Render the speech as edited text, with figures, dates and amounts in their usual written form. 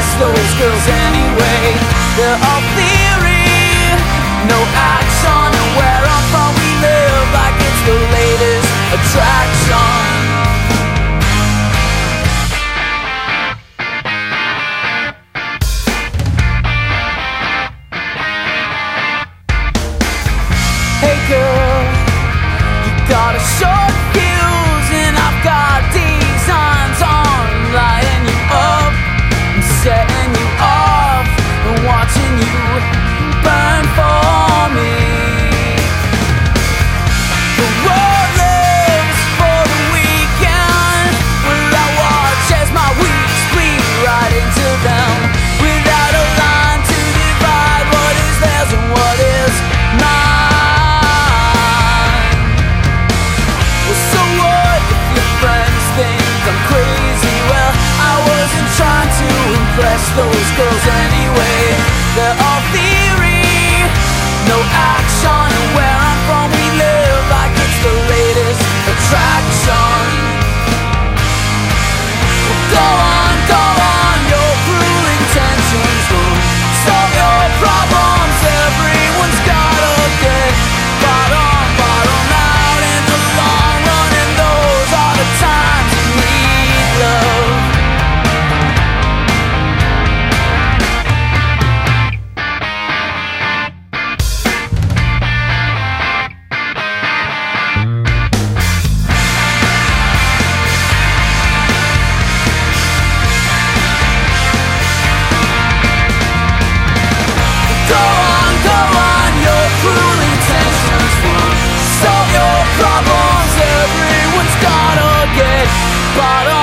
impress those girls anyway. They're all theory, no action, and where I'm from we live like it's the latest attraction. Hey girl, you got a short fuse and I've got designs on lighting you up and setting you off and watching you burn for me. The world lives for the weekend, well I watch as my weeks bleed right into them, without a line to divide what is theirs and what is mine. Impress those girls anyway. They're all theory, no action, and where I'm from we live like it's the latest attraction. Well, go on, your cruel intentions will solve your problems. Everyone's gotta get bottom out in the long run, and those are the times you need love. Bottom